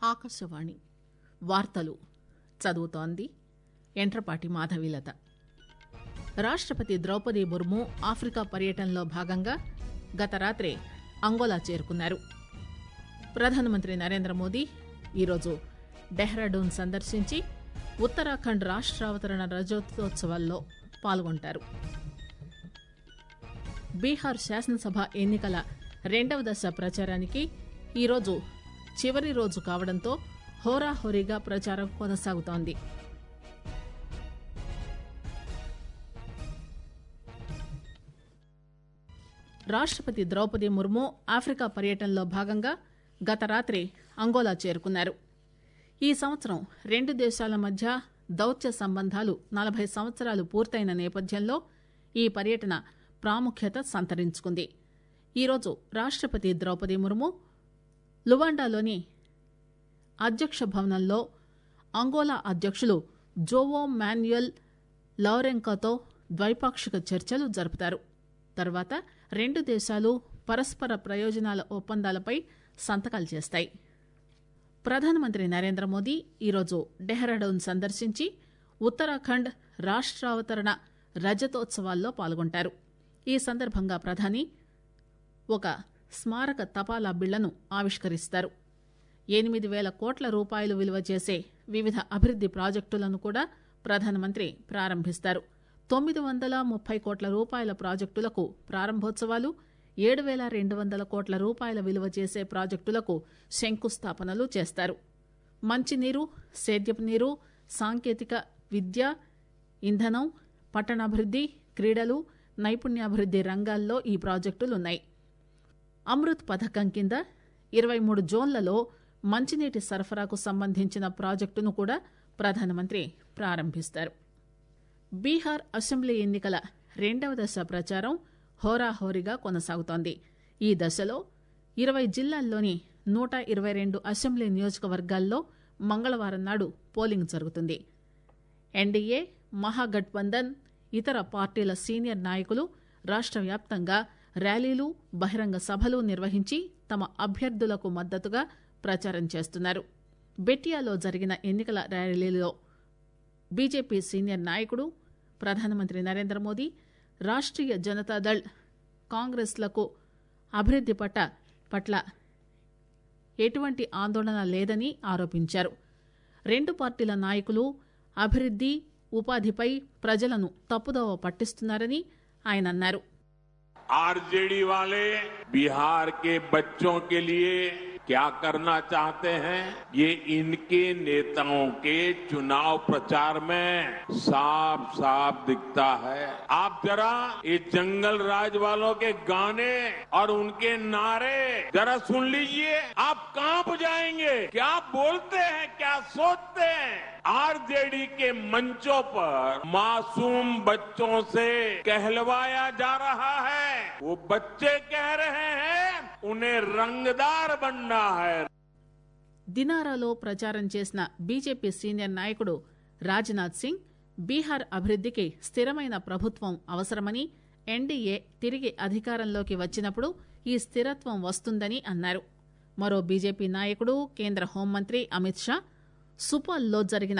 ఆకాశవాణి వార్తలు చదువుతోంది ఎంట్రపాటి మాధవీలత. రాష్టపతి ద్రౌపది ముర్ము ఆఫ్రికా పర్యటనలో భాగంగా గత రాత్రి అంగోలా చేరుకున్నారు. ప్రధానమంత్రి నరేంద్ర మోదీ ఈరోజు డెహ్రాడూన్ సందర్శించి ఉత్తరాఖండ్ రాష్ట్రావతరణ రజతోత్సవాల్లో పాల్గొంటారు. బీహార్ శాసనసభ ఎన్నికల రెండవ దశ ప్రచారానికి ఈరోజు చివరి రోజు కావడంతో హోరాహోరీగా ప్రచారం కొనసాగుతోంది. రాష్టపతి ద్రౌపది ముర్ము ఆఫ్రికా పర్యటనలో భాగంగా గత రాత్రి అంగోలా చేరుకున్నారు. ఈ సంవత్సరం రెండు దేశాల మధ్య దౌత్య సంబంధాలు 40 సంవత్సరాలు పూర్తయిన నేపథ్యంలో ఈ పర్యటన ప్రాముఖ్యత సంతరించుకుంది. ఈరోజు రాష్టపతి ద్రౌపది ముర్ము లువాండాలోని అధ్యక్ష భవనంలో అంగోలా అధ్యక్షులు జోవో మాన్యుయల్ లౌరెంకాతో ద్వైపాక్షిక చర్చలు జరుపుతారు. తర్వాత రెండు దేశాలు పరస్పర ప్రయోజనాల ఒప్పందాలపై సంతకాలు చేస్తాయి. ప్రధానమంత్రి నరేంద్ర మోదీ ఈరోజు డెహ్రాడూన్ సందర్శించి ఉత్తరాఖండ్ రాష్ట్రావతరణ రజతోత్సవాల్లో పాల్గొంటారు. ఈ సందర్భంగా ప్రధాని ఒక స్మారక తపాలా బిళ్లను ఆవిష్కరిస్తారు. 8,000 కోట్ల రూపాయలు విలువ చేసే వివిధ అభివృద్ది ప్రాజెక్టులను కూడా ప్రధానమంత్రి ప్రారంభిస్తారు. 930 కోట్ల రూపాయల ప్రాజెక్టులకు ప్రారంభోత్సవాలు, 7,200 కోట్ల రూపాయల విలువ చేసే ప్రాజెక్టులకు శంకుస్థాపనలు చేస్తారు. మంచినీరు, సేద్యపు నీరు, సాంకేతిక విద్య, ఇంధనం, పట్టణాభివృద్ది, క్రీడలు, నైపుణ్యాభివృద్ది రంగాల్లో ఈ ప్రాజెక్టులున్నాయి. అమృత్ పథకం కింద 23 జోన్లలో మంచినీటి సరఫరాకు సంబంధించిన ప్రాజెక్టును కూడా ప్రధానమంత్రి ప్రారంభిస్తారు. బీహార్ అసెంబ్లీ ఎన్నికల రెండవ దశ ప్రచారం హోరాహోరీగా కొనసాగుతోంది. ఈ దశలో 20 జిల్లాల్లోని 122 అసెంబ్లీ నియోజకవర్గాల్లో మంగళవారం నాడు పోలింగ్ జరుగుతుంది. ఎన్డీఏ, మహాగఠబంధన్, ఇతర పార్టీల సీనియర్ నాయకులు రాష్ట్ర వ్యాప్తంగా ర్యాలీలు, బహిరంగ సభలు నిర్వహించి తమ అభ్యర్థులకు మద్దతుగా ప్రచారం చేస్తున్నారు. బెట్టియాలో జరిగిన ఎన్నికల ర్యాలీలో బీజేపీ సీనియర్ నాయకుడు ప్రధానమంత్రి నరేంద్ర మోదీ, రాష్ట్రీయ జనతాదళ్, కాంగ్రెస్లకు అభివృద్ది పట్ల ఎటువంటి ఆందోళన లేదని ఆరోపించారు. రెండు పార్టీల నాయకులు అభివృద్ది, ఉపాధిపై ప్రజలను తప్పుదోవ పట్టిస్తున్నారని ఆయన అన్నారు. आरजेडी वाले बिहार के बच्चों के लिए क्या करना चाहते हैं, ये इनके नेताओं के चुनाव प्रचार में साफ साफ दिखता है. आप जरा ये जंगल राज वालों के गाने और उनके नारे जरा सुन लीजिए. आप कांप जाएंगे. क्या बोलते हैं, क्या सोचते हैं. आरजेडी के मंचों पर मासूम बच्चों से कहलवाया जा रहा है. वो बच्चे कह रहे हैं उन्हें रंगदार बनना है. దినారాలో ప్రచారం చేసిన బీజేపీ సీనియర్ నాయకుడు రాజ్నాథ్ సింగ్ బీహార్ అభివృద్దికి స్థిరమైన ప్రభుత్వం అవసరమని, ఎన్డీఏ తిరిగి అధికారంలోకి వచ్చినప్పుడు ఈ స్థిరత్వం వస్తుందని అన్నారు. మరో బీజేపీ నాయకుడు, కేంద్ర హోంమంత్రి అమిత్ షా సుపాల్లో జరిగిన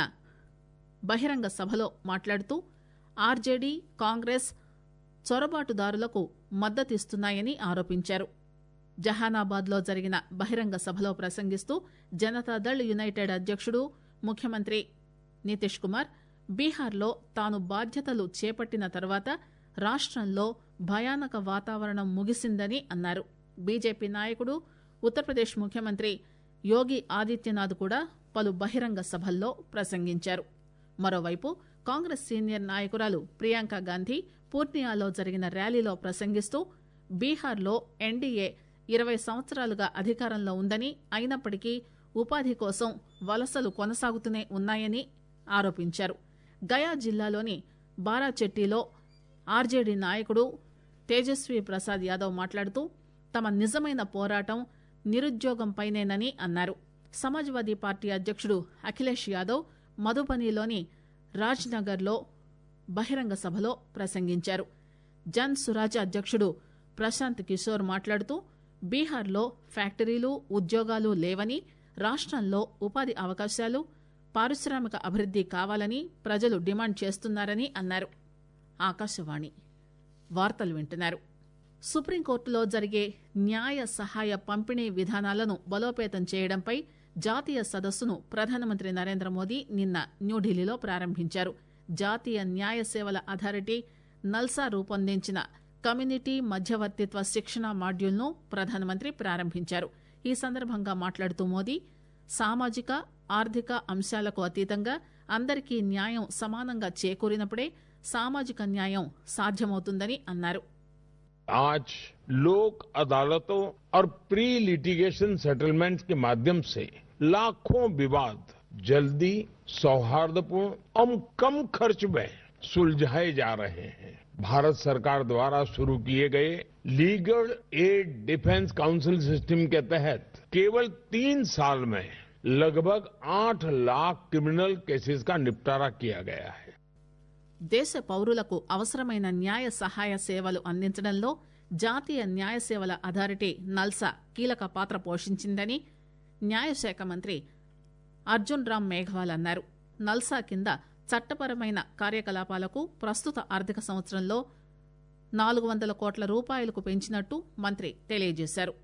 బహిరంగ సభలో మాట్లాడుతూ ఆర్జేడీ, కాంగ్రెస్ చొరబాటుదారులకు మద్దతిస్తున్నాయని ఆరోపించారు. జహానాబాద్ లో జరిగిన బహిరంగ సభలో ప్రసంగిస్తూ జనతాదళ్ యునైటెడ్ అధ్యక్షుడు, ముఖ్యమంత్రి నితీష్ కుమార్ బీహార్లో తాను బాధ్యతలు చేపట్టిన తర్వాత రాష్టంలో భయానక వాతావరణం ముగిసిందని అన్నారు. బీజేపీ నాయకుడు, ఉత్తరప్రదేశ్ ముఖ్యమంత్రి యోగి ఆదిత్యనాథ్ కూడా పలు బహిరంగ సభల్లో ప్రసంగించారు. మరోవైపు కాంగ్రెస్ సీనియర్ నాయకురాలు ప్రియాంక గాంధీ పూర్నియాలో జరిగిన ర్యాలీలో ప్రసంగిస్తూ బీహార్లో ఎన్డీఏ 20 సంవత్సరాలుగా అధికారంలో ఉందని, అయినప్పటికీ ఉపాధి కోసం వలసలు కొనసాగుతూనే ఉన్నాయని ఆరోపించారు. గయా జిల్లాలోని బారాచెట్టిలో ఆర్జేడీ నాయకుడు తేజస్వీ ప్రసాద్ యాదవ్ మాట్లాడుతూ తమ నిజమైన పోరాటం నిరుద్యోగంపైనేనని అన్నారు. సమాజ్వాదీ పార్టీ అధ్యక్షుడు అఖిలేష్ యాదవ్ మధుబనిలోని రాజ్నగర్లో బహిరంగ సభలో ప్రసంగించారు. జన్ సురాజ్ అధ్యక్షుడు ప్రశాంత్ కిషోర్ మాట్లాడుతూ బీహార్లో ఫ్యాక్టరీలు, ఉద్యోగాలు లేవని, రాష్ట్రంలో ఉపాధి అవకాశాలు, పారిశ్రామిక అభివృద్ది కావాలని ప్రజలు డిమాండ్ చేస్తున్నారని అన్నారు. ఆకాశవాణి వార్తలు వింటున్నారు. సుప్రీంకోర్టులో జరిగే న్యాయ సహాయ పంపిణీ విధానాలను బలోపేతం చేయడంపై జాతీయ సదస్సును ప్రధానమంత్రి నరేంద్ర మోదీ నిన్న న్యూఢిల్లీలో ప్రారంభించారు. జాతీయ న్యాయ సేవల అథారిటీ నల్సా రూపొందించిన కమ్యూనిటీ మధ్యవర్తిత్వ శిక్షణ మాడ్యూల్ను ప్రధానమంత్రి ప్రారంభించారు. ఈ సందర్భంగా మాట్లాడుతూ మోదీ సామాజిక, ఆర్థిక అంశాలకు అతీతంగా అందరికీ న్యాయం సమానంగా చేకూరినప్పుడే సామాజిక న్యాయం సాధ్యమవుతుందని అన్నారు. आज लोक अदालतों और प्री लिटिगेशन सेटलमेंट के माध्यम से लाखों विवाद जल्दी, सौहार्दपूर्ण और कम खर्च में सुलझाए जा रहे हैं. भारत सरकार द्वारा शुरू किए गए legal aid defence counsel system के तहत केवल 3 साल में लगभग 8 लाख क्रिमिनल केसेस का निपटारा किया गया है. దేశ పౌరులకు అవసరమైన న్యాయ సహాయ సేవలు అందించడంలో జాతీయ న్యాయ సేవల అథారిటీ నల్సా కీలక పాత్ర పోషించిందని న్యాయశాఖ మంత్రి అర్జున్ రామ్ మేఘవాల్ అన్నారు. నల్సా కింద చట్టపరమైన కార్యకలాపాలకు ప్రస్తుత ఆర్థిక సంవత్సరంలో 400 కోట్ల రూపాయలకు పెంచినట్టు మంత్రి తెలియజేశారు.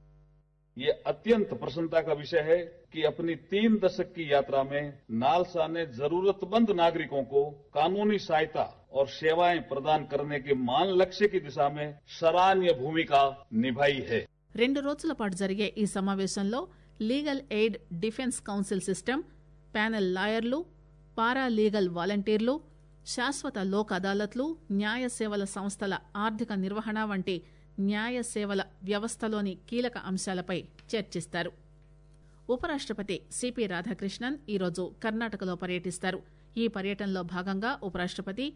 ये अत्यंत प्रसन्नता का विषय है कि अपनी 3 दशक की यात्रा में नालसा ने जरूरतमंद नागरिकों को कानूनी सहायता और सेवाएं प्रदान करने के मान लक्ष्य की दिशा में सराहनीय भूमिका निभाई है. 2 రోజుల పాటు జరిగే ఈ సమావేశంలో legal aid defence counsel system, panel లాయర్లు, పారా లీగల్ వాలంటీర్లు, శాశ్వత లోక్ అదాలత్లు, న్యాయ సేవల సంస్థల ఆర్థిక నిర్వహణ వంటి న్యాయ సేవల వ్యవస్థలోని కీలక అంశాలపై చర్చిస్తారు. ఉపరాష్టపతి సిపి రాధాకృష్ణన్ ఈరోజు కర్ణాటకలో పర్యటిస్తారు. ఈ పర్యటనలో భాగంగా ఉపరాష్టపతి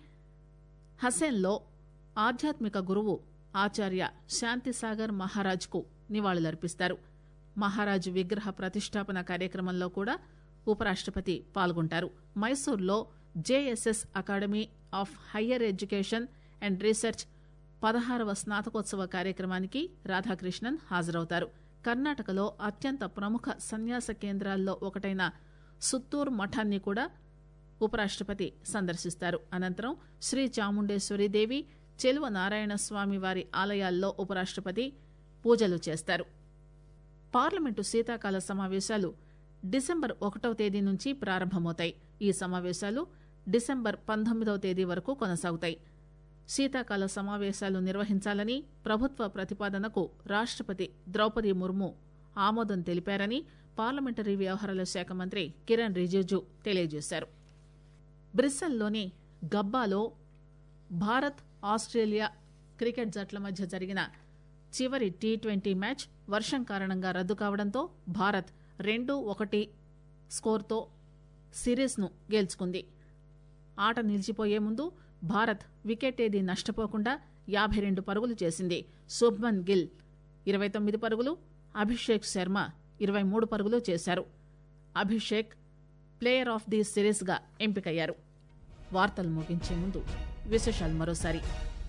హసెన్లో ఆధ్యాత్మిక గురువు ఆచార్య శాంతిసాగర్ మహారాజ్కు నివాళులర్పిస్తారు. మహారాజ్ విగ్రహ ప్రతిష్టాపన కార్యక్రమంలో కూడా ఉపరాష్టపతి పాల్గొంటారు. మైసూర్లో JSS academy of higher education and research 16వ స్నాతకోత్సవ కార్యక్రమానికి రాధాకృష్ణన్ హాజరవుతారు. కర్ణాటకలో అత్యంత ప్రముఖ సన్యాస కేంద్రాల్లో ఒకటైన సుత్తూర్ మఠాన్ని కూడా ఉపరాష్టపతి సందర్శిస్తారు. అనంతరం శ్రీ చాముండేశ్వరీదేవి, చెలువ నారాయణ స్వామి వారి ఆలయాల్లో ఉపరాష్టపతి పూజలు చేస్తారు. పార్లమెంటు శీతాకాల సమావేశాలు డిసెంబర్ 1వ తేదీ నుంచి ప్రారంభమవుతాయి. ఈ సమావేశాలు డిసెంబర్ 19వ తేదీ వరకు కొనసాగుతాయి. శీతాకాల సమావేశాలు నిర్వహించాలని ప్రభుత్వ ప్రతిపాదనకు రాష్టపతి ద్రౌపది ముర్ము ఆమోదం తెలిపారని పార్లమెంటరీ వ్యవహారాల శాఖ మంత్రి కిరణ్ రిజిజు తెలియజేశారు. బ్రిస్సెల్లోని గబ్బాలో భారత్, ఆస్ట్రేలియా క్రికెట్ జట్ల మధ్య జరిగిన చివరి టీ20 మ్యాచ్ వర్షం కారణంగా రద్దు కావడంతో భారత్ 2-1 స్కోర్తో సిరీస్ను గెలుచుకుంది. ఆట నిలిచిపోయే ముందు భారత్ వికెటేదీ నష్టపోకుండా 52 పరుగులు చేసింది. శుభ్మన్ గిల్ 29 పరుగులు, అభిషేక్ శర్మ 23 పరుగులు చేశారు. Abhishek player of the series గా ఎంపికయ్యారు. వార్తలు ముగించే ముందు విశేషాలు మరోసారి.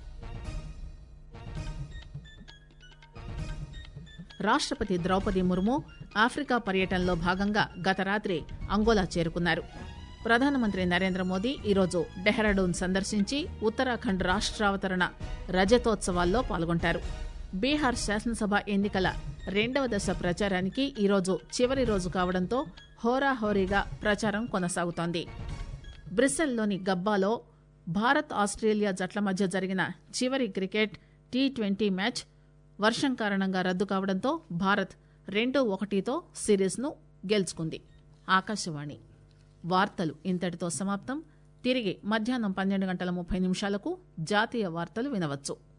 రాష్టపతి ద్రౌపది ముర్ము ఆఫ్రికా పర్యటనలో భాగంగా గత రాత్రి అంగోలా చేరుకున్నారు. ప్రధానమంత్రి నరేంద్ర మోదీ ఈరోజు డెహ్రాడూన్ సందర్శించి ఉత్తరాఖండ్ రాష్ట్రావతరణ రజతోత్సవాల్లో పాల్గొంటారు. బీహార్ శాసనసభ ఎన్నికల 2వ దశ ప్రచారానికి ఈరోజు చివరి రోజు కావడంతో హోరాహోరీగా ప్రచారం కొనసాగుతోంది. బ్రిస్సెల్లోని గబ్బాలో భారత్, ఆస్ట్రేలియా జట్ల మధ్య జరిగిన చివరి క్రికెట్ టీ20 మ్యాచ్ వర్షం కారణంగా రద్దు కావడంతో భారత్ 2-1తో సిరీస్ను గెలుచుకుంది. ఆకాశవాణి వార్తలు ఇంతటితో సమాప్తం. తిరిగి మధ్యాహ్నం 12:30 జాతీయ వార్తలు వినవచ్చు.